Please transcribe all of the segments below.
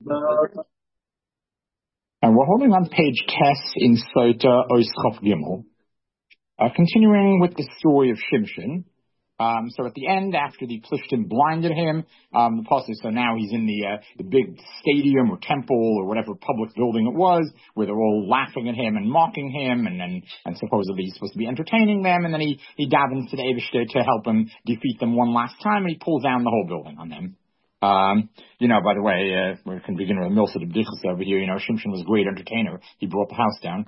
And we're holding on page Tes in Sota Oischof Gimel, continuing with the story of Shimshon. So at the end, after the Plishtim blinded him, the pasuk. So now he's in the big stadium or temple or whatever public building it was, where they're all laughing at him and mocking him, and supposedly he's supposed to be entertaining them. And then he davens to the Eibishter to help him defeat them one last time, and he pulls down the whole building on them. By the way, we can begin with a Milsa de Bdichas over here. Shimshon was a great entertainer. He brought the house down.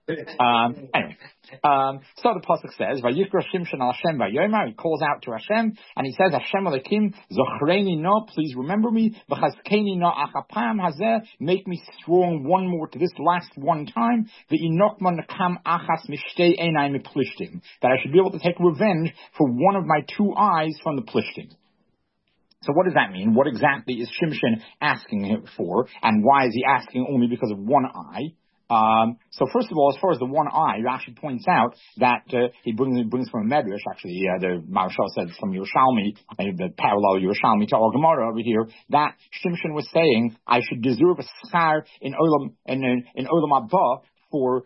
So the pasuk says, "Vayikra Shimshon al Hashem vayomer." He calls out to Hashem and he says, "Hashem Elokim, zochreini no, please remember me. V'chazkeini no achapam hazeh, make me strong one more to this last one time. V'inokman nakam achas mishtei einai miplishtim, that I should be able to take revenge for one of my two eyes from the Plishtim." So what does that mean? What exactly is Shimshon asking him for, and why is he asking only because of one eye? So first of all, as far as the one eye, Rashi points out that he brings from a Medrash. Actually, the Maharshal said from Yerushalmi, the parallel Yerushalmi to our Gemara over here, that Shimshon was saying, I should deserve a schar in Olam Haba for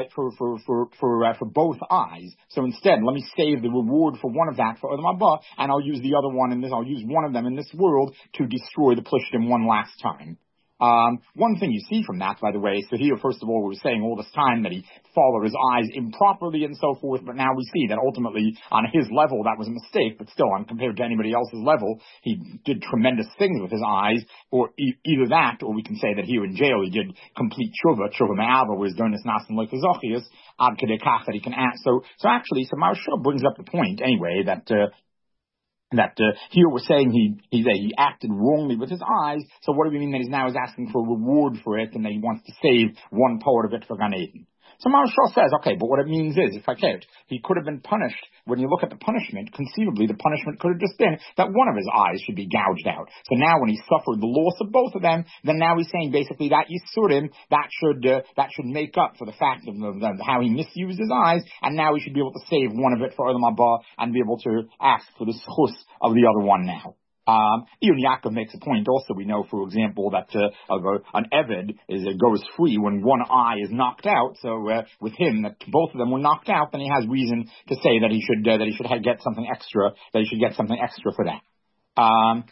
both eyes. So instead, let me save the reward for one of that for Olam Haba, and I'll use the other one in this. I'll use one of them in this world to destroy the Plishtim one last time. One thing you see from that, by the way, so here, first of all, we were saying all this time that he followed his eyes improperly and so forth, but now we see that ultimately, on his level, that was a mistake, but still, compared to anybody else's level, he did tremendous things with his eyes, or either that, or we can say that here in jail, he did complete tshuva me'ava, where his donis nasan like zochias, ad kedekach, that he can ask. So Maharshal brings up the point, anyway, that here we're saying he acted wrongly with his eyes. So what do we mean that he's now asking for a reward for it, and that he wants to save one part of it for Gan Eden? So Maharshal says, okay, but what it means is, if I can't, he could have been punished. When you look at the punishment, conceivably the punishment could have just been that one of his eyes should be gouged out. So now when he suffered the loss of both of them, then now he's saying basically that Yisurim, that should make up for the fact of how he misused his eyes, and now he should be able to save one of it for Olam Haba and be able to ask for the schus of the other one now. Even Yaakov makes a point also. We know, for example, that an Eved goes free when one eye is knocked out. So with him, that both of them were knocked out, then he has reason to say that he should get something extra. That he should get something extra for that.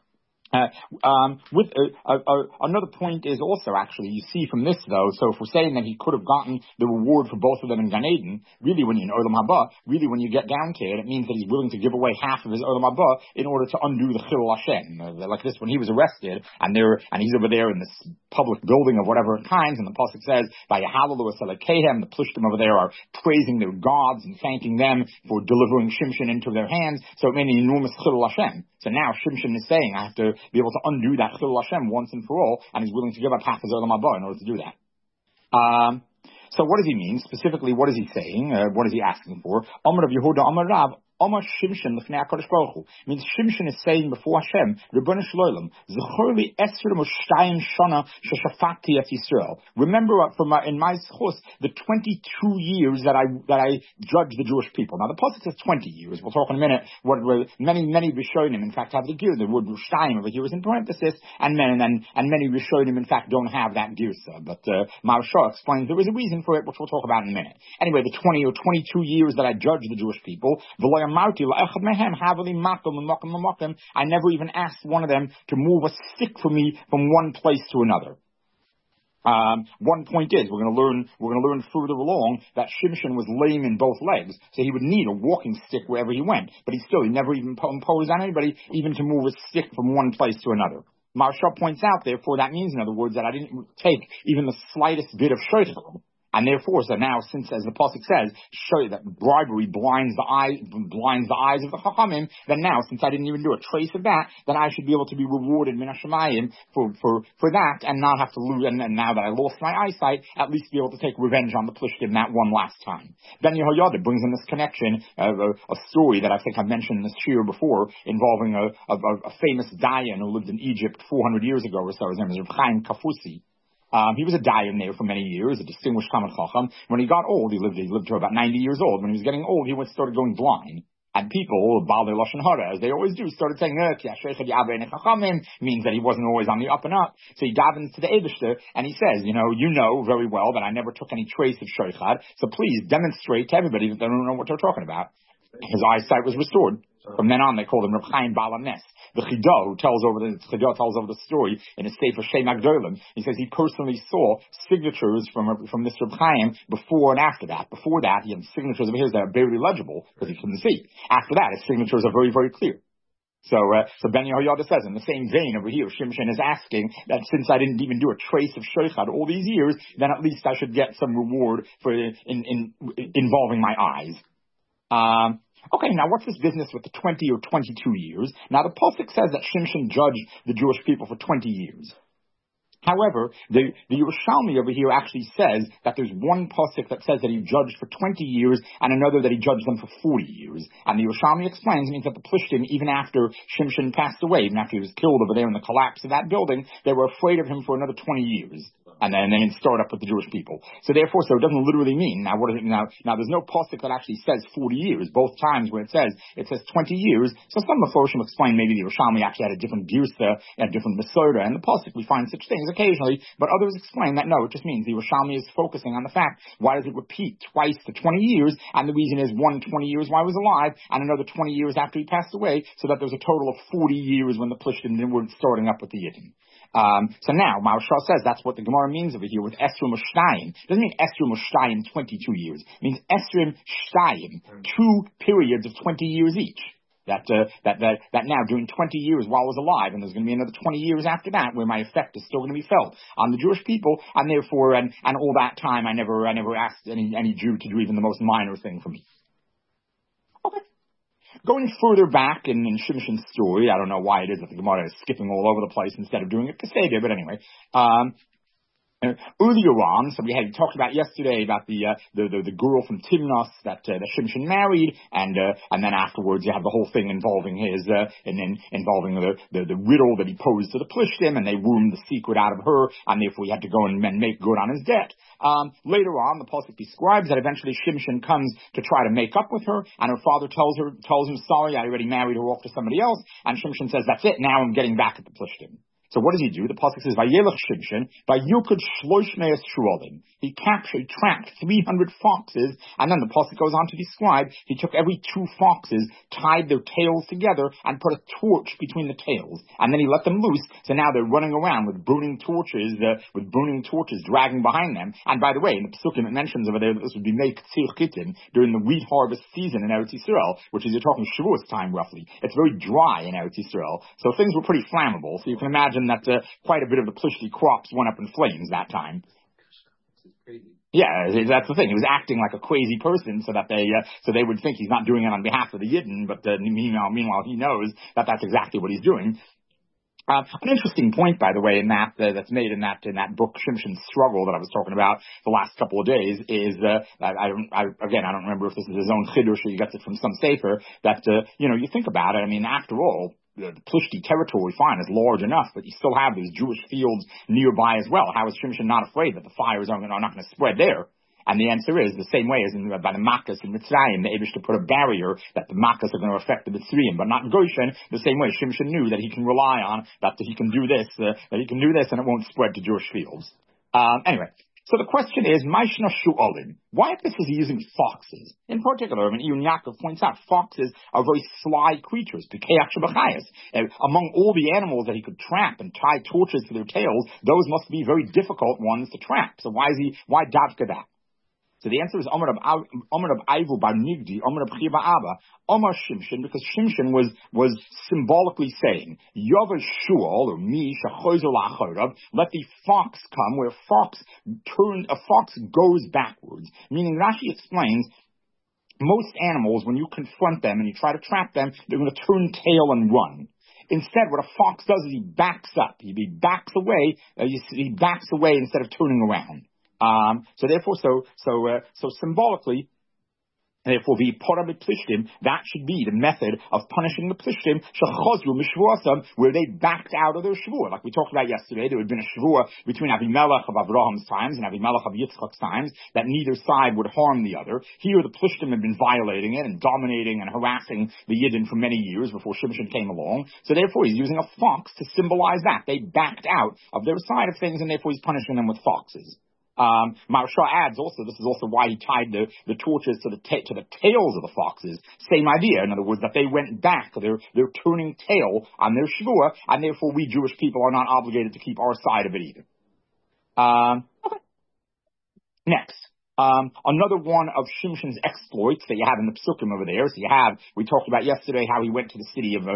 Another point is also, actually, you see from this though, so if we're saying that he could have gotten the reward for both of them in Gan Eden, really when you're in Olam Haba, really when you get down to it, it means that he's willing to give away half of his Olam Haba in order to undo the Chilul Hashem. Like this, when he was arrested, and he's over there in this public building of whatever kinds, and the pasuk says, by Yahalalu Asalakehem, the Plishtim over there are praising their gods and thanking them for delivering Shimshon into their hands, so it made an enormous Chilul Hashem. So now Shimshon is saying, I have to be able to undo that Chilul Hashem once and for all, and he's willing to give up half his Olam Haba in order to do that. So what does he mean? Specifically, what is he saying? What is he asking for? Amar of Yehuda, Amar Rav, Amar Shimshon l'fnei HaKadosh Baruch Hu. Means Shimshon is saying before Hashem, Ribono Shel Olam, Zechor li 22 shana sheshafati et Yisrael. Remember in my schus the 22 years that I judged the Jewish people. Now the pasuk says 20 years. We'll talk in a minute. What many Rishonim in fact have the gear. The word Rushtayim over here is in parenthesis, and many Rishonim in fact don't have that girsa. But Maharshal explains there is a reason for it, which we'll talk about in a minute. Anyway, the 20 or 22 years that I judged the Jewish people, I never even asked one of them to move a stick for me from one place to another. One point is, we're going to learn further along that Shimshon was lame in both legs, so he would need a walking stick wherever he went, but he never even imposed on anybody even to move a stick from one place to another. Maharshal points out, therefore, that means, in other words, that I didn't take even the slightest bit of shaykhah. And therefore, so now, since, as the pasuk says, show that bribery blinds the eyes of the chachamim, then now, since I didn't even do a trace of that, then I should be able to be rewarded min hashamayim for that, and not have to lose. And now that I lost my eyesight, at least be able to take revenge on the Plishtim that one last time. Ben Yehoyada brings in this connection a story that I think I've mentioned in this shir before, involving a famous dayan who lived in Egypt 400 years ago or so. His name is Reb Chaim Kafusi. He was a dayan there for many years, a distinguished Talmid Chacham. When he got old, he lived to about 90 years old. When he was getting old, he started going blind. And people, Balei Lashon Hara, as they always do, started saying, means that he wasn't always on the up and up. So he davens to the Eibishter, and he says, you know very well that I never took any trace of Sheikhad, so please demonstrate to everybody that they don't know what they're talking about. His eyesight was restored. From then on, they called him Reb Chaim Baal HaNes. The Chidah, who tells over the story in his Sefer Shem Agdolim, he says he personally saw signatures from this Reb Chaim before and after that. Before that, he had signatures of his that are barely legible because he couldn't see. After that, his signatures are very, very clear. So Ben Yehoyada says, in the same vein over here, Shimshon is asking that since I didn't even do a trace of Sheikhad all these years, then at least I should get some reward for involving my eyes. Okay, now what's this business with the 20 or 22 years? Now the Pasuk says that Shimshon judged the Jewish people for 20 years. However, the Yerushalmi over here actually says that there's one pasuk that says that he judged for 20 years and another that he judged them for 40 years. And the Yerushalmi explains means that the Plishtim, even after Shimshon passed away, even after he was killed over there in the collapse of that building, they were afraid of him for another 20 years. And then start up with the Jewish people. So therefore, it doesn't literally mean, now what is it now? Now there's no pasuk that actually says 40 years. Both times where it says 20 years. So some Meforshim explain maybe the Yerushalmi actually had a different girsa, a different Mesorah, and the pasuk we find such things occasionally, but others explain that no, it just means the Yerushalmi is focusing on the fact, why does it repeat twice the 20 years, and the reason is 20 years while he was alive, and another 20 years after he passed away, so that there's a total of 40 years when the Plishtim weren't starting up with the Yidden. So now, Maharshal says that's what the Gemara means over here with Esrim Shtayim. It doesn't mean Esrim Shtayim 22 years. It means Esrim Shtayim, 2 periods of 20 years each. That now during 20 years while I was alive, and there's going to be another 20 years after that where my effect is still going to be felt on the Jewish people, and therefore, and all that time I never asked any Jew to do even the most minor thing for me. Okay. Going further back in Shimshon's story, I don't know why it is that the Gemara is skipping all over the place instead of doing it Peseder, but anyway, earlier on, so we had talked about yesterday about the girl from Timnos that Shimshon married, and then afterwards you have the whole thing involving involving the riddle that he posed to the Plishtim, and they wormed the secret out of her, and therefore he had to go and make good on his debt. Later on, the pasuk describes that eventually Shimshon comes to try to make up with her, and her father tells him, sorry, I already married her off to somebody else, and Shimshon says, that's it, now I'm getting back at the Plishtim. So what does he do? The pasuk says, "Vayelech Shimshon, vayilkud shlosh me'as shuolim." He trapped 300 foxes, and then the pasuk goes on to describe he took every 2 foxes, tied their tails together, and put a torch between the tails, and then he let them loose. So now they're running around with burning torches dragging behind them. And by the way, in the Pesukim it mentions over there that this would be made Ktsir Chitim during the wheat harvest season in Eretz Yisrael, which is, you're talking Shavuos time roughly. It's very dry in Eretz Yisrael, so things were pretty flammable. So you can imagine that quite a bit of the Plishti crops went up in flames that time. Yeah, that's the thing. He was acting like a crazy person, so that they would think he's not doing it on behalf of the Yidden, but meanwhile he knows that that's exactly what he's doing. An interesting point, by the way, in that's made in that book Shimshon's Struggle that I was talking about the last couple of days is I don't remember if this is his own chiddush or he gets it from some sefer that you think about it. I mean, after all, the Plishti territory, fine, is large enough, but you still have these Jewish fields nearby as well. How is Shimshon not afraid that the fires are not going to spread there? And the answer is the same way as by the Makkos in Mitzrayim, the Eibush to put a barrier that the Makkos are going to affect the Mitzrayim, but not in Goshen. The same way Shimshon knew that he can rely on, that he can do this, and it won't spread to Jewish fields. Anyway. So the question is, Maishna Shu'olim. Why is he using foxes? In particular, I mean, Iyun Yaakov points out, foxes are very sly creatures, among all the animals that he could trap and tie torches to their tails, those must be very difficult ones to trap. So why Davka that? So the answer is Omer of Aivu bar Nigdi, Omer of Chiba Abba, Omer Shimshon, because Shimshon was symbolically saying, Yovash Shuol, or Mi Shachoizer Lachorav, let the fox come, where a fox goes backwards. Meaning, Rashi explains, most animals, when you confront them and you try to trap them, they're going to turn tail and run. Instead, what a fox does is he backs up. He backs away. He backs away instead of turning around. So therefore, so symbolically, Therefore, the Porah Plishtim, that should be the method of punishing the Plishtim, Shechozru Mishvuasam, where they backed out of their Shvuah. Like we talked about yesterday, there had been a Shvuah between Avimelech of Abraham's times and Avimelech of Yitzchak's times, that neither side would harm the other. Here, the Plishtim had been violating it and dominating and harassing the Yidden for many years before Shimshon came along. So therefore, he's using a fox to symbolize that. They backed out of their side of things, and therefore he's punishing them with foxes. Maharsha adds also, this is also why he tied the torches to the tails of the foxes. Same idea. In other words, that they went back. They're turning tail on their Shvuah, and therefore we Jewish people are not obligated to keep our side of it either. Okay. Next. Another one of Shimshon's exploits that you have in the Psukim over there. So we talked about yesterday how he went to the city of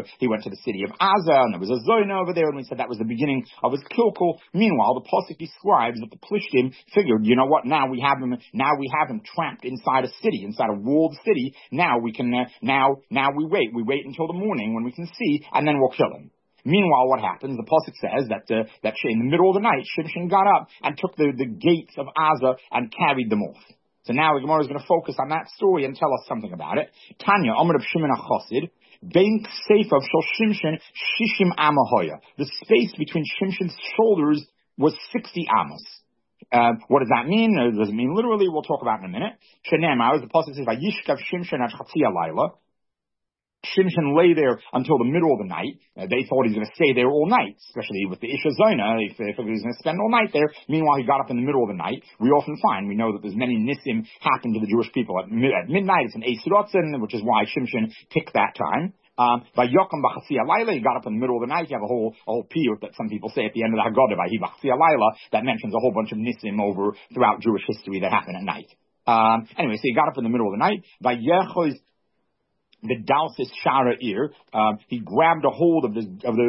Aza, and there was a Zoyna over there, and we said that was the beginning of his kilkul. Meanwhile, the Pasuk describes that the Plishtim figured, you know what, now we have him trapped inside a city, inside a walled city. Now we can, now we wait until the morning when we can see, and then we'll kill him. Meanwhile, what happens? The pasuk says that in the middle of the night, Shimshon got up and took the gates of Aza and carried them off. So now the Gemara is going to focus on that story and tell us something about it. Tanya, Amar of Shimon HaChassid, Bein Kseifav Shel Shimshon Shishim Amahoya. The space between Shimshon's shoulders was 60 amos. What does that mean? Does it mean literally? We'll talk about it in a minute. Shenemar, the pasuk says, Vayishkav Shimshon at Chatzi Alayla. Shimshon lay there until the middle of the night. They thought he was going to stay there all night, especially with the Isha Zona, if he was going to spend all night there. Meanwhile, he got up in the middle of the night. We often find, we know that there's many Nisim happen to the Jewish people at midnight. It's an Eis Rotzen, which is why Shimshon picked that time. By Yocham B'Chatzi Alayla, he got up in the middle of the night. You have a whole piyut that some people say at the end of the Haggadah, by B'Chatzi Alayla, that mentions a whole bunch of Nisim throughout Jewish history that happen at night. Anyway, so he got up in the middle of the night. By Yechoz the Dalsis Shara ear, he grabbed a hold of the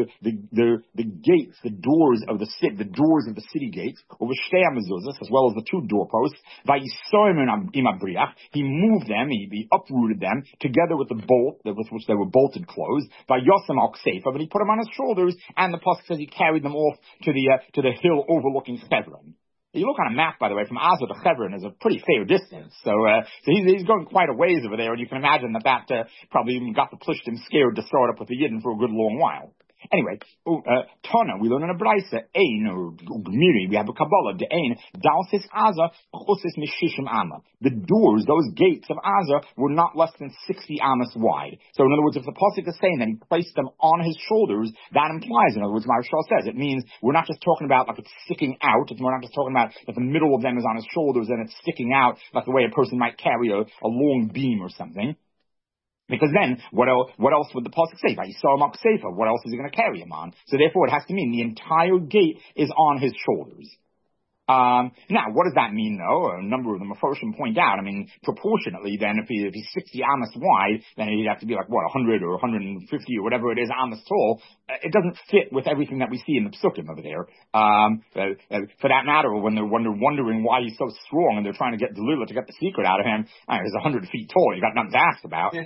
gates, the doors of the city gates, over Shtei Mezuzos, as well as the two doorposts. He moved them, he uprooted them together with the bolt with which they were bolted closed. By Yosem al Kseifa, but he put them on his shoulders, and the pasuk says he carried them off to the hill overlooking Hebron. You look on a map, by the way, from Aza to Hebron is a pretty fair distance. So he's going quite a ways over there, and you can imagine that probably even got the Plishtim scared to start up with the Yidden for a good long while. Anyway, Tana, we learn in a Braisa, Ein, or Gmiri, we have a Kabbalah, the Ein, Dalsis Aza, Chosis Mishishim Amma. The doors, those gates of Aza, were not less than 60 amas wide. So in other words, if the Pasuk is saying that he placed them on his shoulders, that implies, in other words, Maharshal says, it means we're not just talking about like it's sticking out, we're not just talking about that the middle of them is on his shoulders and it's sticking out like the way a person might carry a long beam or something. Because then, what else would the pasuk say? What else is he going to carry him on? So therefore, it has to mean the entire gate is on his shoulders. Now, what does that mean, though? A number of the Mefarshim point out, proportionately, then, if he's 60 amas wide, then he'd have to be like, 100 or 150 or whatever it is amas tall. It doesn't fit with everything that we see in the Psukim over there. For that matter, when they're wondering why he's so strong and they're trying to get Delilah to get the secret out of him, he's 100 feet tall, you got nothing to ask about.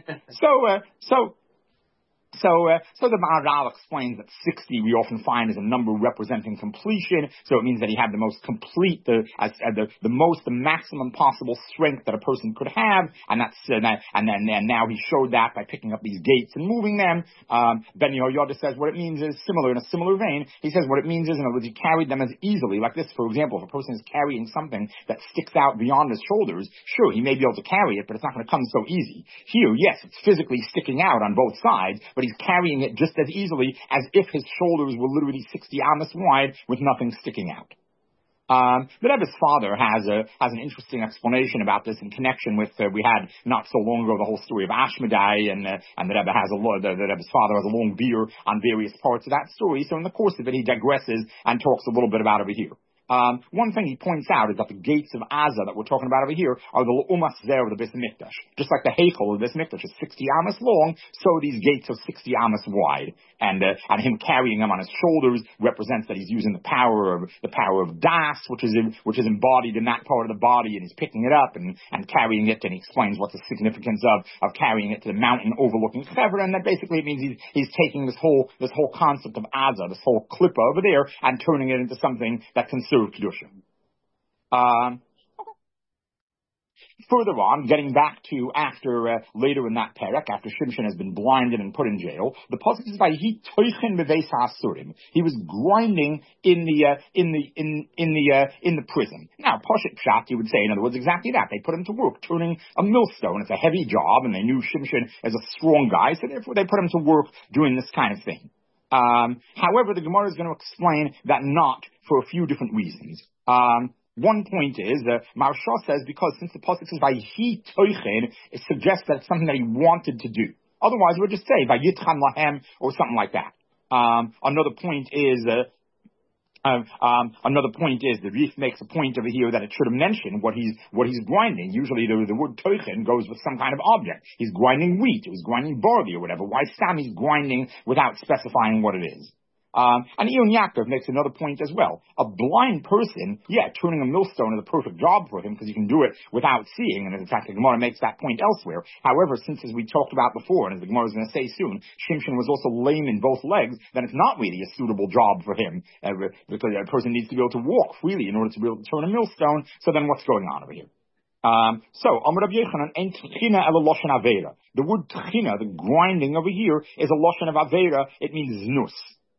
So the Maharal explains that 60 we often find is a number representing completion. So it means that he had the most complete, the maximum possible strength that a person could have, and now he showed that by picking up these gates and moving them. Ben Yehoyada says what it means is similar, in a similar vein. He says what it means is, in other words, he carried them as easily, like this, for example, if a person is carrying something that sticks out beyond his shoulders, sure, he may be able to carry it, but it's not going to come so easy. Here, yes, it's physically sticking out on both sides, but he's carrying it just as easily as if his shoulders were literally 60 amas wide with nothing sticking out. The Rebbe's father has an interesting explanation about this in connection with, we had not so long ago the whole story of Ashmedai, and the Rebbe the Rebbe's father has a long beer on various parts of that story, so in the course of it he digresses and talks a little bit about over here. One thing he points out is that the gates of Aza that we're talking about over here are the Umas there of the Beis Mikdash. Just like the Heichel of the Beis Mikdash is 60 amas long, so these gates are 60 amas wide. And him carrying them on his shoulders represents that he's using the power of Das, which is embodied in that part of the body, and he's picking it up and carrying it, and he explains what's the significance of carrying it to the mountain overlooking Hebron, and that basically it means he's taking this whole concept of Aza, this whole klippa over there, and turning it into something that can serve Kedushim. Further on, getting back to after later in that parak, after Shimshon has been blinded and put in jail, the pasuk says Vayihi toichen beveis ha'asurim. He was grinding in the prison. Now, Poshet Pshat, you would say, in other words, exactly that. They put him to work, turning a millstone. It's a heavy job, and they knew Shimshon as a strong guy, so therefore they put him to work doing this kind of thing. However, the Gemara is going to explain that not for a few different reasons. One point is, Maharsha says, because since the pasuk says Vayihi toichen, it suggests that it's something that he wanted to do. Otherwise, we'll just say Vayitchan lahem or something like that. Another point is the Rif makes a point over here that it should have mentioned what he's grinding. Usually the word toichen goes with some kind of object. He's grinding wheat, or he's grinding barley or whatever. Why Sammy's grinding without specifying what it is? And Eon Yaakov makes another point as well. A blind person, turning a millstone is a perfect job for him because he can do it without seeing, and in fact the Gemara makes that point elsewhere. However, since as we talked about before, and as the Gemara is going to say soon, Shimshon was also lame in both legs, then it's not really a suitable job for him, because a person needs to be able to walk freely in order to be able to turn a millstone. So then what's going on over here? Amar Rabbi Yochanan, ein tchina ela loshen avera. The word tchina, the grinding over here, is a loshen of avera. It means znus.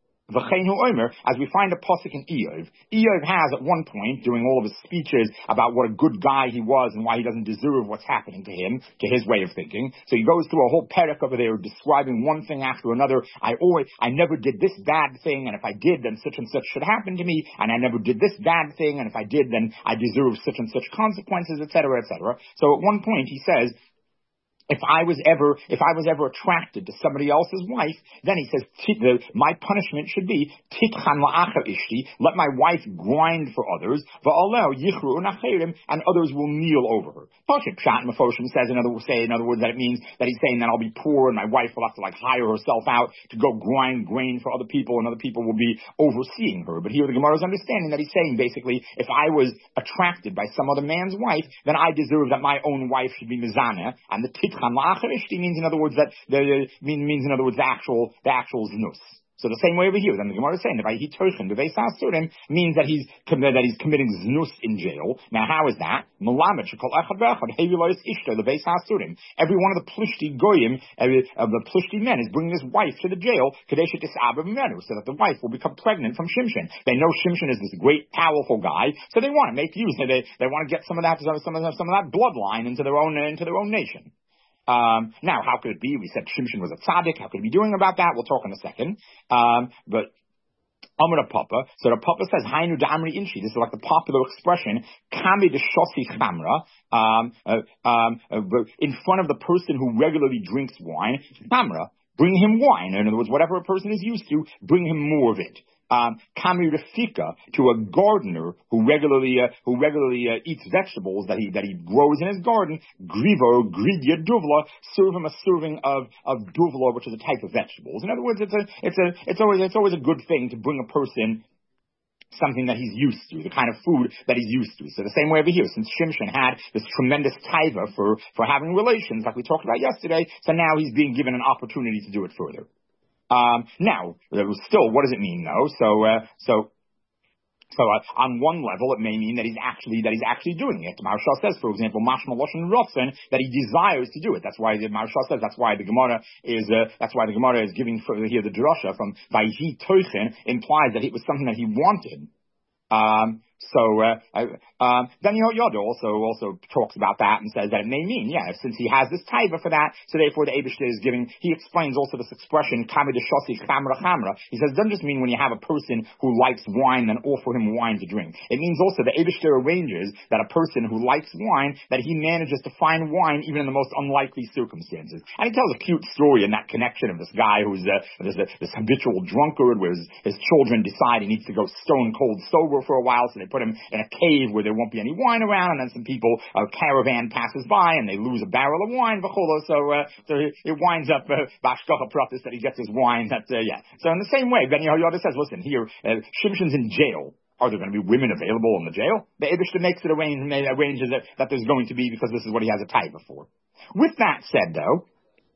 As we find a pasuk in Eov has at one point, during all of his speeches about what a good guy he was and why he doesn't deserve what's happening to him, to his way of thinking. So he goes through a whole parak over there describing one thing after another. I never did this bad thing, and if I did, then such and such should happen to me, and I never did this bad thing, and if I did, then I deserve such and such consequences, etc., etc. So at one point he says, if I was ever attracted to somebody else's wife, then he says, my punishment should be, titchan la'achar ishti, let my wife grind for others, va'aleo yichru u'nacherim, and others will kneel over her. Pasuk Pshat Mefoshim says, in other words, that it means that he's saying that I'll be poor and my wife will have to hire herself out to go grind grain for other people, and other people will be overseeing her. But here the Gemara is understanding that he's saying basically, if I was attracted by some other man's wife, then I deserve that my own wife should be mizaneh, and the titchan means in other words that the actual znus. So the same way over here, then the Gemara is saying that Vayihi toichen beveis ha'asurim means that he's committing znus in jail. Now how is that? Melamed shekol echad ve'echad hevi lo ishto beveis ha'asurim. Every one of the Plishti goyim, the Plishti men, is bringing his wife to the jail kadesh tis'aber mimenu, so that the wife will become pregnant from Shimshon. They know Shimshon is this great, powerful guy, so they want to make use. They want to get some of that bloodline into their own nation. Now, how could it be? We said Shimshon was a tzaddik. How could he be doing about that? We'll talk in a second. But Amar Papa. So the Papa says, Hainu da'amri inshi. This is like the popular expression, Kami de shosi chamra, in front of the person who regularly drinks wine, chamra, bring him wine. In other words, whatever a person is used to, bring him more of it. Kami Rafika, to a gardener who regularly eats vegetables that he grows in his garden. Grivo Gridia Duvla, serve him a serving of duvla, which is a type of vegetables. In other words, it's always a good thing to bring a person something that he's used to, the kind of food that he's used to. So the same way over here, since Shimshon had this tremendous taiva for having relations, like we talked about yesterday, so now he's being given an opportunity to do it further. Now, still, what does it mean though? So on one level, it may mean that he's actually doing it. Maharsha says, for example, mashma loshen rotzen, that he desires to do it. That's why Maharsha says. That's why the Gemara is giving here the drasha from Vayihi toichen implies that it was something that he wanted. Then Yoda also talks about that and says that it may mean, since he has this taiva for that, so therefore the Eibishter is giving, he explains also this expression, kami de shosi chamra chamra. He says, it doesn't just mean when you have a person who likes wine, then offer him wine to drink. It means also the Eibishter arranges that a person who likes wine, that he manages to find wine even in the most unlikely circumstances. And he tells a cute story in that connection of this guy who's this habitual drunkard, where his children decide he needs to go stone cold sober for a while, so they put him in a cave where there won't be any wine around, and then some people, a caravan passes by, and they lose a barrel of wine, so it winds up, bashkacha pratis, that he gets his wine, So in the same way, Ben Yehoyada says, listen, here, Shimshon's in jail. Are there going to be women available in the jail? The Eibishter makes it arranges that there's going to be, because this is what he has a taiva for. With that said, though,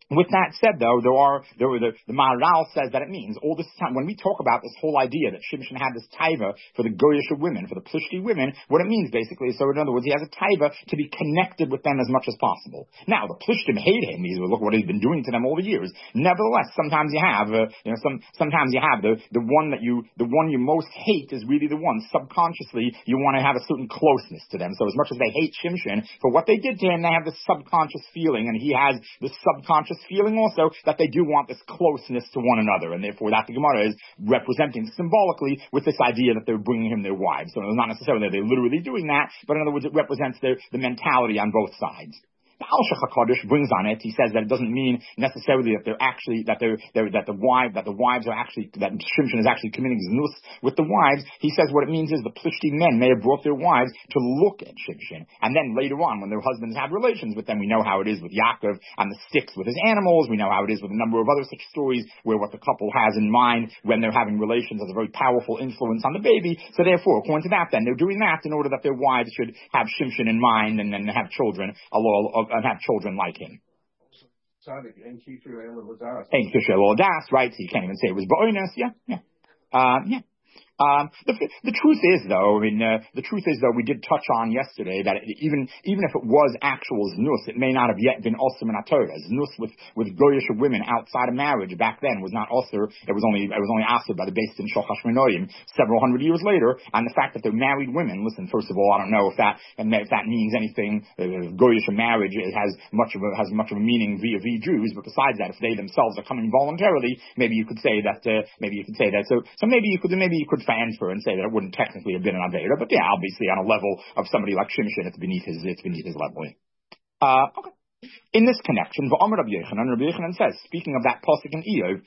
With that said, though, the Maharal says that it means all this time, when we talk about this whole idea that Shimshon had this taiva for the Goyish women, for the Plishti women, what it means basically is, so in other words, he has a taiva to be connected with them as much as possible. Now, the Plishtim hate him. Look what he's been doing to them all the years. Nevertheless, sometimes you have, sometimes you have the one you most hate is really the one subconsciously you want to have a certain closeness to them. So as much as they hate Shimshon for what they did to him, they have this subconscious feeling, and he has this subconscious feeling also that they do want this closeness to one another, and therefore that the Gemara is representing symbolically with this idea that they're bringing him their wives. So it's not necessarily that they're literally doing that, but in other words, it represents the mentality on both sides. The Al-Shach HaKadosh brings on it. He says that it doesn't mean necessarily that they're actually that the wives are actually that Shimshon is actually committing znus with the wives. He says what it means is the Plishti men may have brought their wives to look at Shimshon, and then later on, when their husbands have relations with them, we know how it is with Yaakov and the sticks with his animals. We know how it is with a number of other such stories where what the couple has in mind when they're having relations has a very powerful influence on the baby. So therefore, according to that, then they're doing that in order that their wives should have Shimshon in mind and then have children and have children like him. Ain't Kisher Lodas, right? So you can't even say it was Bo'inus, yeah. The truth is, though, we did touch on yesterday that even if it was actual znus, it may not have yet been osir min haTorah. Znus with goyish women outside of marriage back then was not osir. It was only osir by the Beis Din Shel Hashmonaim several hundred years later. And the fact that they're married women, listen, first of all, I don't know if that means anything. Goyish marriage has much of a meaning via Jews, but besides that, if they themselves are coming voluntarily, maybe you could say that. So maybe you could transfer and say that it wouldn't technically have been an Avera, but yeah, obviously on a level of somebody like Shimshon, it's beneath his level. Okay. In this connection, Rabbi Yochanan says, speaking of that pasuk in Iyov,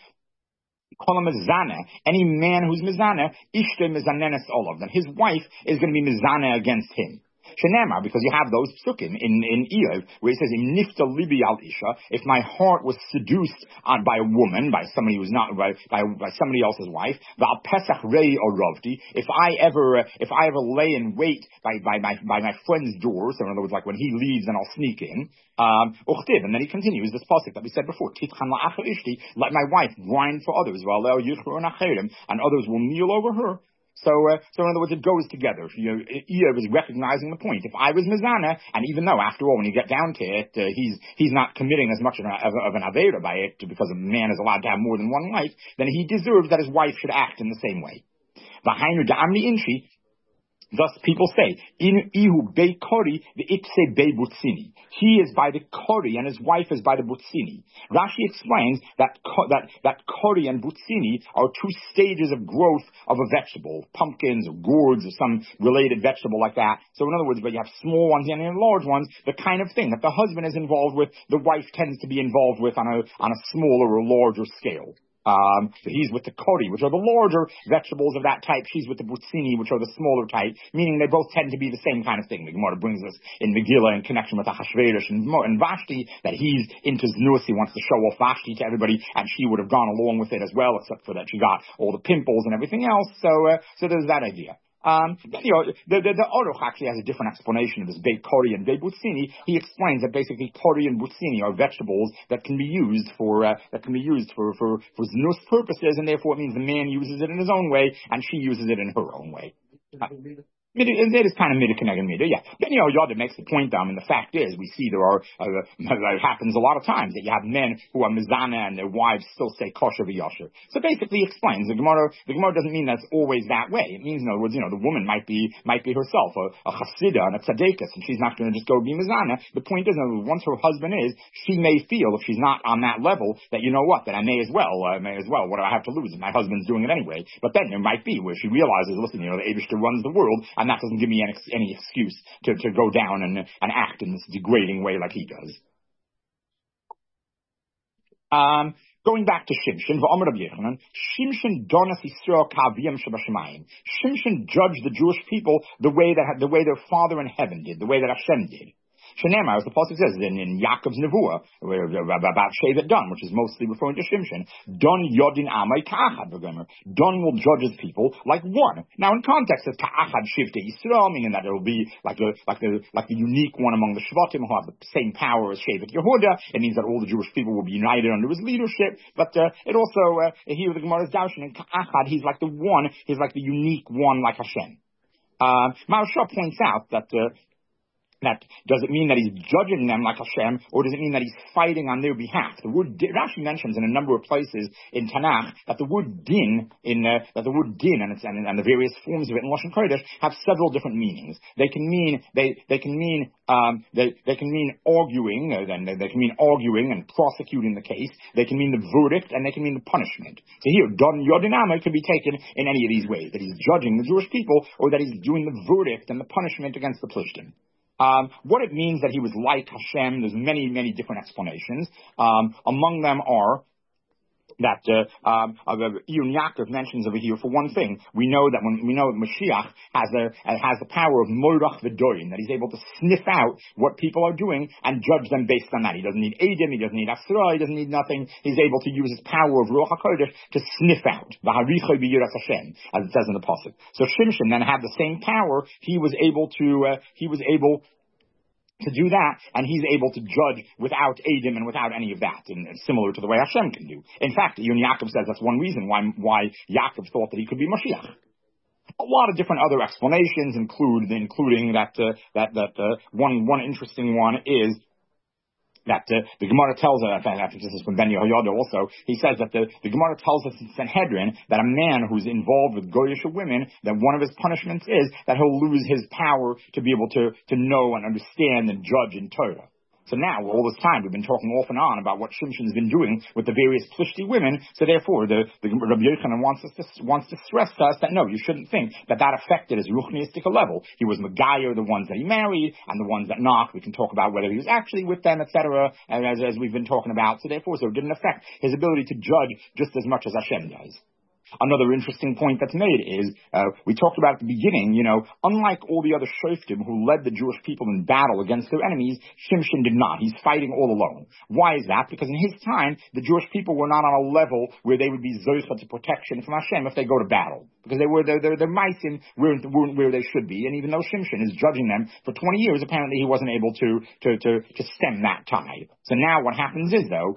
any man who's mizana, ishte mizanenes olav, then his wife is going to be mizana against him. Shenemar, because you have those psukim in Iyov, where it says, "Im nifta libi al isha," if my heart was seduced by a woman, by somebody who's not by somebody else's wife, v'al pesach rei or rovdi, if I ever lay in wait by my friend's door, so in other words, like when he leaves and I'll sneak in, uchtiv, and then he continues this pasuk that we said before, titchan la'achar ishti, let my wife grind for others, v'aleo yichur nacherim, and others will kneel over her. So in other words, it goes together. Iyov is recognizing the point. If I was Mizana, and even though, after all, when you get down to it, he's not committing as much of an Avera by it, because a man is allowed to have more than one wife, then he deserves that his wife should act in the same way. Thus people say, in Ihu Bei Kori, the Itse Bei Butzini. He is by the Kori and his wife is by the Butzini. Rashi explains that Kori and Butzini are two stages of growth of a vegetable, pumpkins or gourds or some related vegetable like that. So in other words, but you have small ones and large ones, the kind of thing that the husband is involved with, the wife tends to be involved with on a smaller or larger scale. So he's with the kori, which are the larger vegetables of that type. She's with the butzini, which are the smaller type, meaning they both tend to be the same kind of thing. The Gemara brings us in Megillah in connection with Ahasuerus and Vashti that he's into znus. He wants to show off Vashti to everybody, and she would have gone along with it as well, except for that she got all the pimples and everything else. So there's that idea. The Aruch actually has a different explanation of this Bei Kori and Bei Butzini. He explains that basically Kori and Butzini are vegetables that can be used for znus purposes, and therefore it means the man uses it in his own way and she uses it in her own way. It is kind of midah and midah, yeah. But Yoda makes the point, and the fact is, we see it happens a lot of times that you have men who are mizana and their wives still say kosher v'yosher. So basically, he explains the Gemara doesn't mean that's always that way. It means, in other words, the woman might be herself a chasida and a tzaddikus, and she's not going to just go be mizana. The point is, once her husband is, she may feel if she's not on that level that that I may as well. What do I have to lose? My husband's doing it anyway. But then there might be where she realizes, listen, the Eibishter runs the world. And that doesn't give me any excuse to go down and act in this degrading way like he does. Going back to Shimshon, Shimshon donas Yisrael kaviyam shebashamayim. Shimshon judged the Jewish people the way their Father in heaven did, the way that Hashem did. Shenema, as the pasuk says in Yaakov's Nevuah about Shevet Dan, which is mostly referring to Shimshon. Don Yodin Amay Ka'achad v'gomer. Don will judge his people like one. Now, in context, it's Ka'achad Shivtei Yisrael, meaning that it will be like the unique one among the Shvatim who have the same power as Shevet Yehuda. It means that all the Jewish people will be united under his leadership. But it also here the Gemara is Darshan in Ka'achad, he's like the one. He's like the unique one, like Hashem. Maharsha points out that does it mean that he's judging them like Hashem, or does it mean that he's fighting on their behalf? The word Rashi mentions in a number of places in Tanakh that the word din and the various forms of it in Lashon Kodesh have several different meanings. They can mean arguing, they can mean arguing and prosecuting the case. They can mean the verdict, and they can mean the punishment. So here, Don Yodinama could be taken in any of these ways, that he's judging the Jewish people, or that he's doing the verdict and the punishment against the Plishtim. What it means that he was like Hashem, there's many, many different explanations. Among them are that Iyun Yaakov mentions over here. For one thing, we know that Mashiach has the power of Moirach V'Doyin, that he's able to sniff out what people are doing and judge them based on that. He doesn't need Edim, he doesn't need Asra, he doesn't need nothing. He's able to use his power of Ruach HaKodesh to sniff out V'Harichai B'Yiras Hashem, as it says in the pasuk. So Shimshon then had the same power. He was able to do that, and he's able to judge without Edim and without any of that, and similar to the way Hashem can do. In fact, Iyun Yaakov says that's one reason why Yaakov thought that he could be Mashiach. A lot of different other explanations including that one interesting one is that the Gemara tells us, I think this is from Ben Yehoyada also, he says that the Gemara tells us in Sanhedrin that a man who's involved with Goyish women, that one of his punishments is that he'll lose his power to be able to know and understand and judge in Torah. So now, all this time, we've been talking off and on about what Shimshon's been doing with the various Plishti women. So therefore, the Rabbi Yochanan wants to stress to us that no, you shouldn't think that affected his ruchniistic level. He was Megayer, the ones that he married, and the ones that not. We can talk about whether he was actually with them, etc., as we've been talking about. So therefore, it didn't affect his ability to judge just as much as Hashem does. Another interesting point that's made is, we talked about at the beginning, unlike all the other shoftim who led the Jewish people in battle against their enemies, Shimshon did not. He's fighting all alone. Why is that? Because in his time, the Jewish people were not on a level where they would be zoicha to protection from Hashem if they go to battle. Because their meisim weren't where they should be, and even though Shimshon is judging them for 20 years, apparently he wasn't able to stem that tide. So now what happens is, though,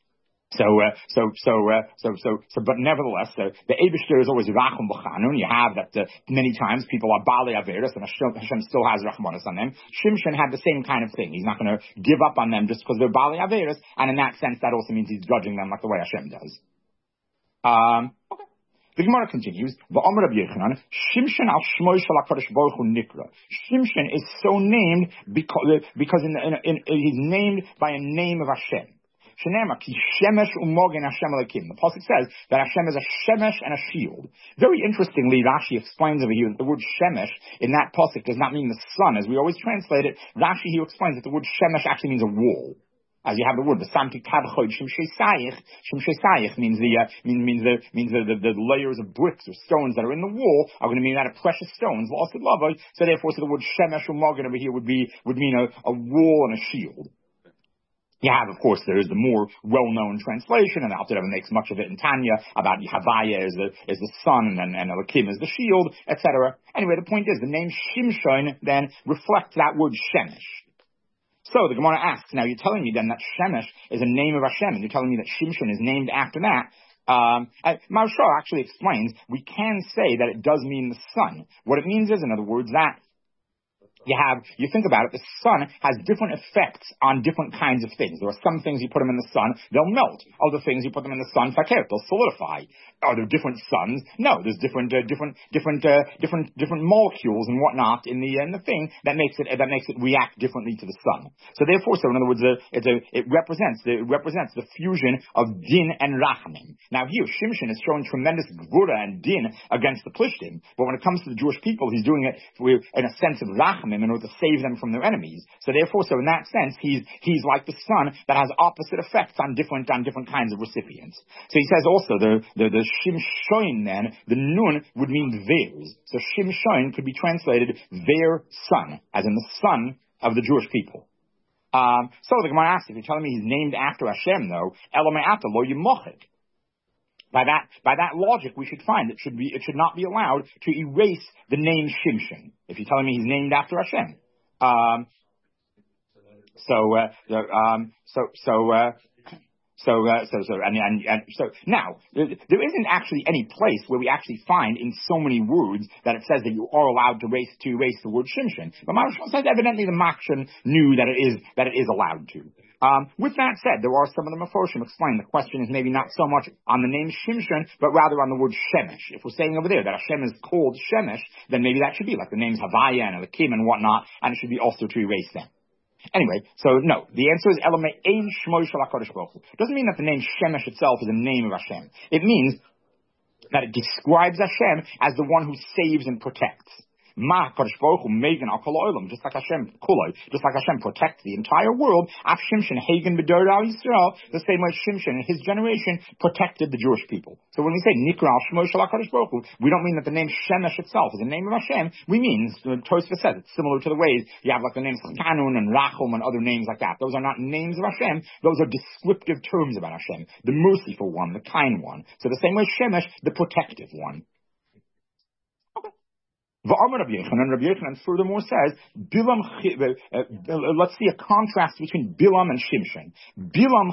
but nevertheless, the Eibishter is always Rachum B'Chanun. You have that many times people are Baalei Averos, and Hashem still has Rachmanos on them. Shimshon had the same kind of thing. He's not going to give up on them just because they're Baalei Averos, and in that sense, that also means he's judging them like the way Hashem does. Okay. The Gemara continues, V'Omer Rabbi Yochanan, Shimshon al Shmoi shel HaKadosh Baruch Hu Nikra. Shimshon is so named because he's named by a name of Hashem. Shenema ki shemesh umogen Hashem Elokim. The pasuk says that Hashem is a shemesh and a shield. Very interestingly, Rashi explains over here that the word shemesh in that pasuk does not mean the sun, as we always translate it. Rashi here explains that the word shemesh actually means a wall. As you have the word, the samti kadchod shimshei sayich means the layers of bricks or stones that are in the wall are going to mean that of precious stones, lost lavoi. So therefore, the word shemesh umogen over here would mean a wall and a shield. You have, of course, there is the more well-known translation, and the Alter Rebbe makes much of it in Tanya about Havaya is the sun and Elokim is the shield, etc. Anyway, the point is the name Shimshon then reflects that word Shemesh. So the Gemara asks, now you're telling me then that Shemesh is a name of Hashem, and you're telling me that Shimshon is named after that. Maharsha actually explains we can say that it does mean the sun. What it means is, in other words, that you think about it, the sun has different effects on different kinds of things. There are some things you put them in the sun, they'll melt. Other things you put them in the sun, they'll solidify. Are there different suns? No, there's different molecules and whatnot in the thing that makes it react differently to the sun. So therefore, in other words, it represents the fusion of din and rachamim. Now here, Shimshon is showing tremendous gvura and din against the Plishtim, but when it comes to the Jewish people, he's doing it in a sense of rachamim in order to save them from their enemies. So therefore, in that sense, he's like the sun that has opposite effects on different kinds of recipients. So he says also the Shimshon then, the nun would mean theirs. So Shimshon could be translated their son, as in the son of the Jewish people. So the Gemara asks, if you're telling me he's named after Hashem, though, Elome'ata lo yimochik. By that logic, we should find it should not be allowed to erase the name Shimshon. If you're telling me he's named after Hashem. So now there isn't actually any place where we actually find in so many words that it says that you are allowed to erase the word Shimshon. But Maharsha says evidently the Makshan knew that it is allowed to. With that said, there are some of the Meforshim explain the question is maybe not so much on the name Shimshon, but rather on the word Shemesh. If we're saying over there that Hashem is called Shemesh, then maybe that should be like the names Havaya and Elikim and whatnot, and it should be also to erase them. Anyway, so no, the answer is Elamei Ein Shmoi Shel HaKadosh Baruch Hu. Doesn't mean that the name Shemesh itself is a name of Hashem. It means that it describes Hashem as the one who saves and protects. Ma Kadosh Baruch Hu Megan Al Kol Olam, just like Hashem protects the entire world. Af Shimshon Hagen B'Dor Al Yisrael, the same way Shimshon and his generation protected the Jewish people. So when we say Nikra Al Shmoi Shel HaKadosh Baruch Hu, we don't mean that the name Shemesh itself is the name of Hashem. We mean, Tosfos says, it's similar to the ways you have like the names Chanun and Rachum and other names like that. Those are not names of Hashem. Those are descriptive terms about Hashem. The merciful one, the kind one. So the same way Shemesh, the protective one. Rabbi Yochanan furthermore says, let's see a contrast between Bilam and Shimshon. Bilam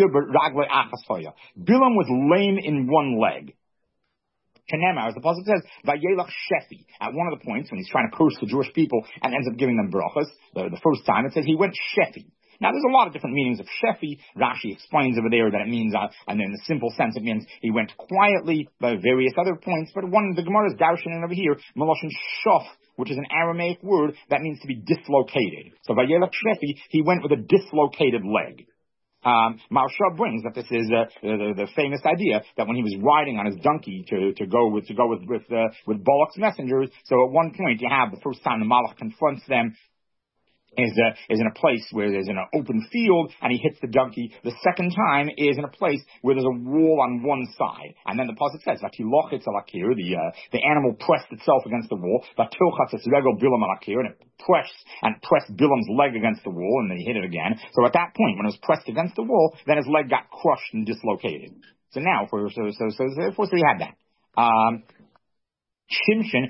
was lame in one leg. As the Pasuk says, Vayelach Shefi. At one of the points when he's trying to curse the Jewish people and ends up giving them brachas, the first time it says he went Shefi. Now, there's a lot of different meanings of Shefi. Rashi explains over there that it means, and in the simple sense, it means he went quietly by various other points. But one, the Gemara is darshaning over here, Maloshin Shof, which is an Aramaic word that means to be dislocated. So, Vayelach Shefi, he went with a dislocated leg. Maharsha brings that this is the famous idea that when he was riding on his donkey to go with Balak's messengers. So at one point you have the first time the Malach confronts them is in a place where there's an open field and he hits the donkey. The second time is in a place where there's a wall on one side. And then the pasuk says, the animal pressed itself against the wall, and it pressed Bilam's leg against the wall, and then he hit it again. So at that point, when it was pressed against the wall, then his leg got crushed and dislocated. So now, so we had that. Shimshon,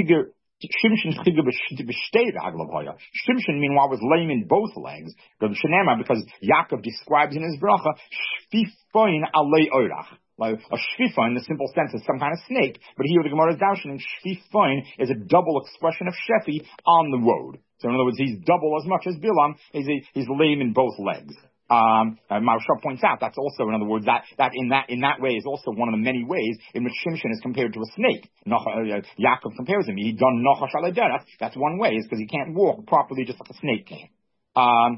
meanwhile, was lame in both legs. Because Yaakov describes in his bracha, shfifoin alei orach. Like a shfifoin, in the simple sense, is some kind of snake. But here the Gemara is darshaning, shfifoin is a double expression of shefi on the road. So in other words, he's double as much as Bilam. He's lame in both legs. Maharsha points out that's also, in other words, that in that way is also one of the many ways in which Shimshon is compared to a snake. Yaakov compares him. He done Nachash alei derech. That's one way, is because he can't walk properly just like a snake can.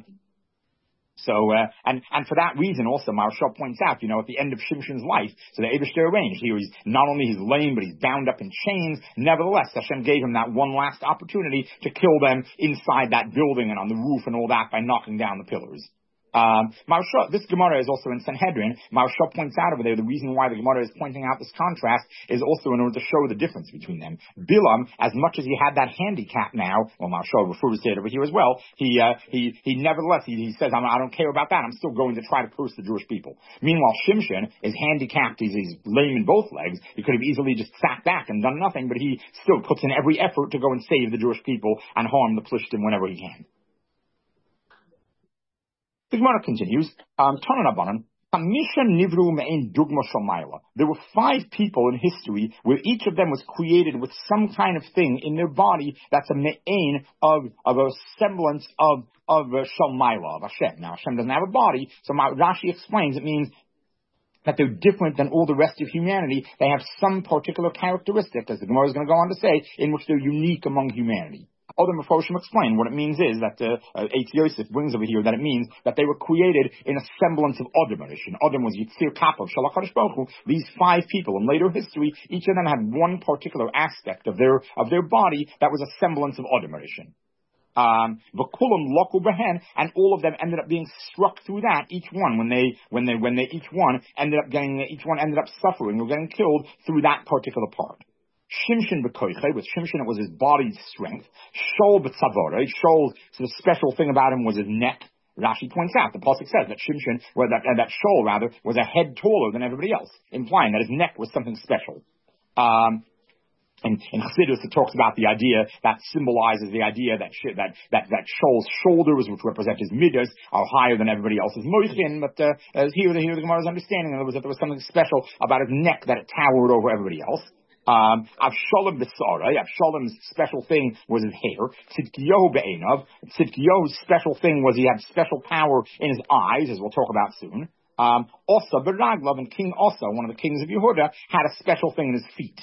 And for that reason also, Maharsha points out, at the end of Shimshon's life, so the Eibishter arranged, he's lame, but he's bound up in chains. Nevertheless, Hashem gave him that one last opportunity to kill them inside that building and on the roof and all that by knocking down the pillars. Maharsha, this Gemara is also in Sanhedrin. Maharsha points out over there the reason why the Gemara is pointing out this contrast is also in order to show the difference between them. Bilam, as much as he had that handicap now, well, Maharsha refers to it over here as well, he nevertheless, he says, I don't care about that, I'm still going to try to curse the Jewish people. Meanwhile, Shimshon is handicapped, he's lame in both legs, he could have easily just sat back and done nothing, but he still puts in every effort to go and save the Jewish people and harm the Plishtim whenever he can. The Gemara continues, there were 5 people in history where each of them was created with some kind of thing in their body that's a me'ain of a semblance of Shalmaila, of Hashem. Now Hashem doesn't have a body, so Rashi explains it means that they're different than all the rest of humanity. They have some particular characteristic, as the Gemara is going to go on to say, in which they're unique among humanity. Other Meforshim explain what it means is that Eitz Yosef brings over here that it means that they were created in a semblance of Adam. Adam was Yitzir Kapov, Shalach HaKadosh Baruch Hu. These 5 people in later history, each of them had one particular aspect of their body that was a semblance of Adam. V'kulam loku behen, and all of them ended up being struck through that. Each one, each one ended up suffering or getting killed through that particular part. Shimshon b'koiche, with Shimshon it was his body's strength. Shol b'tzavore, Shol's, so the special thing about him was his neck. Rashi points out, the pasuk says that Shimshon, or that Shaul rather, was a head taller than everybody else, implying that his neck was something special. And in Chassidus, it talks about the idea that symbolizes the idea that Shaul's shoulders, which represent his midas, are higher than everybody else's moichin. But here the Gemara's understanding was that there was something special about his neck, that it towered over everybody else. Avshalom B'Sarai, Avshalom's special thing was his hair. Tzidkiyahu Be'enav, Tzidkiyahu's special thing was he had special power in his eyes, as we'll talk about soon. Osa B'Raglav, and King Osa, one of the kings of Yehuda, had a special thing in his feet.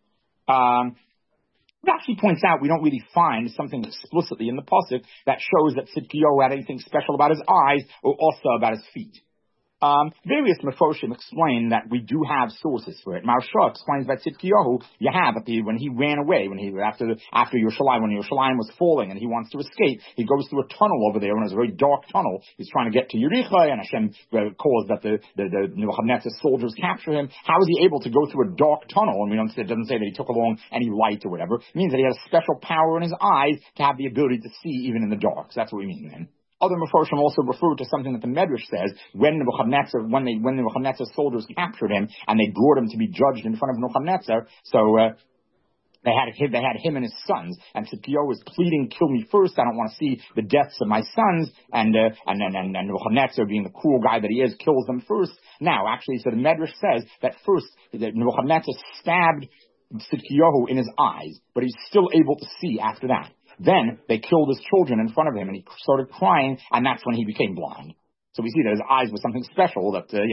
Rashi points out we don't really find something explicitly in the pasuk that shows that Tzidkiyahu had anything special about his eyes or also about his feet. Various Mefoshim explain that we do have sources for it. Maharsha explains that Tzidkiyahu, when he ran away, after Yerushalayim, when Yerushalayim was falling and he wants to escape, he goes through a tunnel over there, and it's a very dark tunnel. He's trying to get to Yericha, and Hashem caused that the Nebuchadnezzar soldiers capture him. How is he able to go through a dark tunnel? And it doesn't say that he took along any light or whatever. It means that he had a special power in his eyes to have the ability to see even in the dark. So that's what we mean then. Other Mefarshim also refer to something that the Medrash says when Nebuchadnezzar's soldiers captured him and they brought him to be judged in front of Nebuchadnezzar. So they had him and his sons, and Tzidkiyahu was pleading, "Kill me first. I don't want to see the deaths of my sons." And Nebuchadnezzar, being the cruel guy that he is, kills them first. Now, actually, so the Medrash says that first that Nebuchadnezzar stabbed Tzidkiyahu in his eyes, but he's still able to see after that. Then they killed his children in front of him, and he started crying, and that's when he became blind. So we see that his eyes was something special.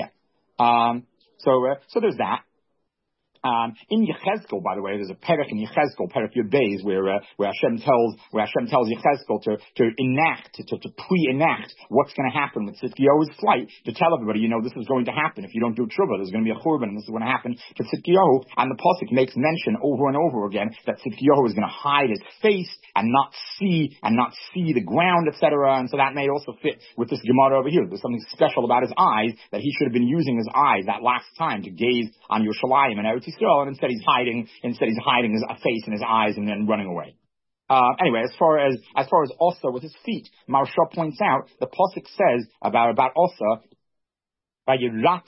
So there's that. In Yechezkel, by the way, there's a perek in Yechezkel, perek Yud Beis, where Hashem tells Yechezkel to pre-enact what's going to happen with Tzidkiyahu's flight, to tell everybody, this is going to happen. If you don't do tshuva, there's going to be a churban, and this is going to happen to Tzidkiyahu. And the pasuk makes mention over and over again that Tzidkiyahu is going to hide his face and not see the ground, etc. And so that may also fit with this Gemara over here. There's something special about his eyes, that he should have been using his eyes that last time to gaze on Yerushalayim and Eretz Yisrael. And instead he's hiding his face and his eyes and then running away. Anyway, as far as Osa with his feet, Maharsha points out the pasuk says about Osa that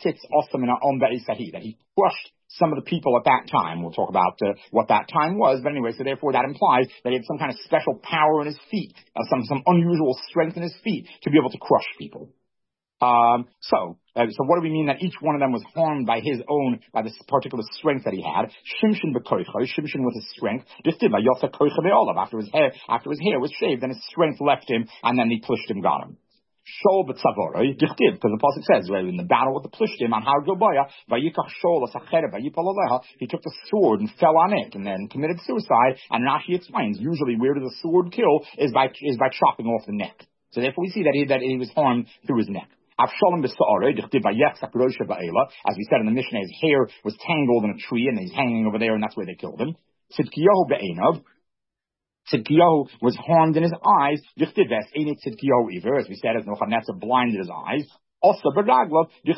he crushed some of the people at that time. We'll talk about what that time was, but anyway, so therefore that implies that he had some kind of special power in his feet, some unusual strength in his feet to be able to crush people. So what do we mean that each one of them was harmed by this particular strength that he had? Shimshon with his strength. After his hair was shaved, then his strength left him, and then the Plishtim got him. Shaul b'tzavoro, because the pasuk says, in the battle with the Plishtim on Har Gilboa, vayikach Shaul asachera vayipol aleha, he took the sword and fell on it, and then committed suicide. And Rashi explains, usually where does a sword kill is by chopping off the neck. So therefore we see that he was harmed through his neck. Avshalom B'Sa'arei, as we said in the Mishnah, his hair was tangled in a tree, and he's hanging over there, and that's where they killed him. Tzidkiyahu Be'enav, Tzidkiyahu was harmed in his eyes, as we said, as Nebuchadnezzar blinded his eyes. Also, by also the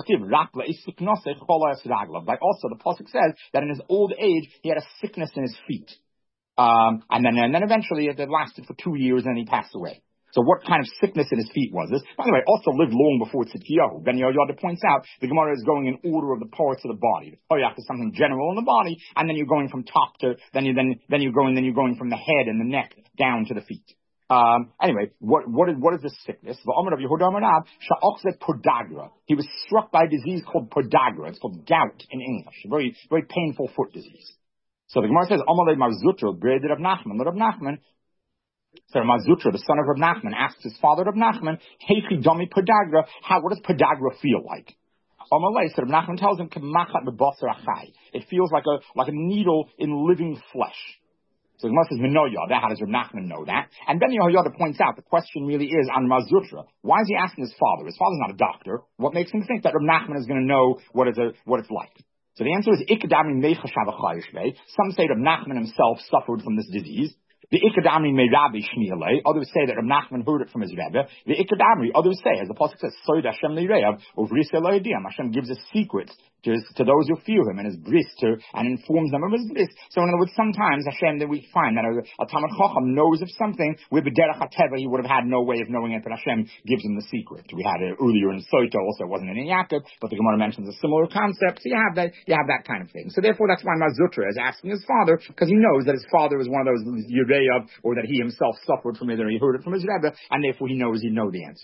pasuk says that in his old age he had a sickness in his feet, and then eventually it lasted for 2 years, and then he passed away. So what kind of sickness in his feet was this? By the way, also lived long before Tzidkiyahu. Ben Yehoyada points out the Gemara is going in order of the parts of the body. The Koyach is something general in the body, and then you're going from top to then you're going from the head and the neck down to the feet. Anyway, what is this sickness? The Omer of Yehuda Amarav sha'ochzet podagra. He was struck by a disease called podagra. It's called gout in English. A very, very painful foot disease. So the Gemara says, Amalei Marzutra, Bred Rav Nachman, Rav Nachman. So Marzutra, the son of Rav Nachman, asks his father Rav Nachman, Heichi Domi Podagra, what does Podagra feel like? Amalei, so Rav Nachman tells him, Kemachat bebasar achai. It feels like a needle in living flesh. So the Gemara says, Minoya, how does Rav Nachman know that? And Ben Yehoyada points out the question really is on Marzutra. Why is he asking his father? His father's not a doctor. What makes him think that Rav Nachman is going to know what it's like? So the answer is, Ikadami Mecha Shavachayishve. Some say Rav Nachman himself suffered from this disease. The Ikadamri may Rabbi Shmiele. Others say that Rav Nachman heard it from his Rebbe. The Ikadamri, others say, as the Pasuk says, Soid Hashem Leireav, over Hashem gives a secret to those who fear him and his bris and informs them of his bris. So in other words, sometimes Hashem, that we find that a Talmid Chacham knows of something where B'derech HaTeva he would have had no way of knowing it, but Hashem gives him the secret. We had it earlier in Soita, also it wasn't in Yaakov, but the Gemara mentions a similar concept. So you have that kind of thing. So therefore that's why Mazutra is asking his father, because he knows that his father was one of those Yereyav, or that he himself suffered from it, or he heard it from his Rebbe, and therefore he knows he'd know the answer.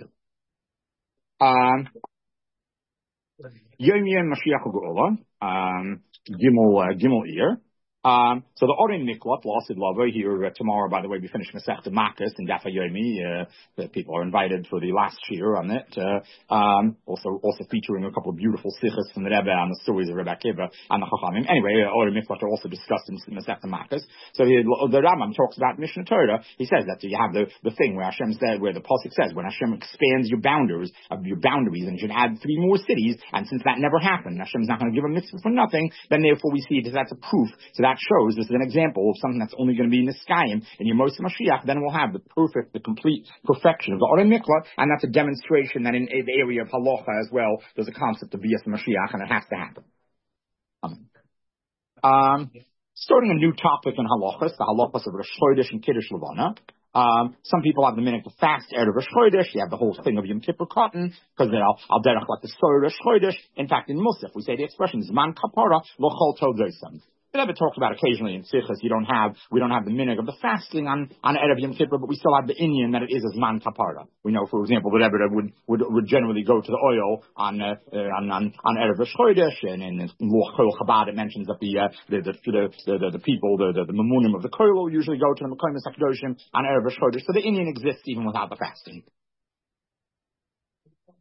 Yom Yom Mashiach Geula, Gimel Ear. So the Orin Miklat, Lasid Lava, here tomorrow, by the way, we finish Masechta Makkas in Dafa Yomi. The people are invited for the last year on it. Also featuring a couple of beautiful sichos from the Rebbe and the stories of Rebbe Akiva and the Chachamim. Anyway, Orin Miklat are also discussed in Masechta Makkas. So the Rambam talks about Mishnah Torah. He says that you have the thing where Hashem said, where the pasuk says, when Hashem expands your boundaries, and you should add 3 more cities, and since that never happened, Hashem's not going to give a mitzvah for nothing, then therefore we see that that's a proof. So that shows, this is an example of something that's only going to be Niskayim in your Moshe Mashiach, then we'll have the complete perfection of the Oren Mikla, and that's a demonstration that in the area of Halacha as well, there's a concept of Bias Mashiach, and it has to happen. Starting a new topic in Halachas, the Halachas of Rosh Chodesh and Kiddush Levana. Some people have the minute to fast Erev Rosh Chodesh. You have the whole thing of Yom Kippur cotton, because I'll derech like the story Rosh Chodesh. In fact, in Musaf, we say the expression Zman Kapara Lo Chol Tov Doisam. The Rebbe talks about occasionally in Sichos, we don't have the minhag of the fasting on Erev Yom Kippur, but we still have the inyan that it is as man kapara. We know, for example, the Rebbe would generally go to the oil on Erev Rosh Chodesh, and in Luach Kol Chabad it mentions that the people, the mamunim of the Kol will usually go to the Mekonos HaKadoshim on Erev Rosh Chodesh. So the inyan exists even without the fasting.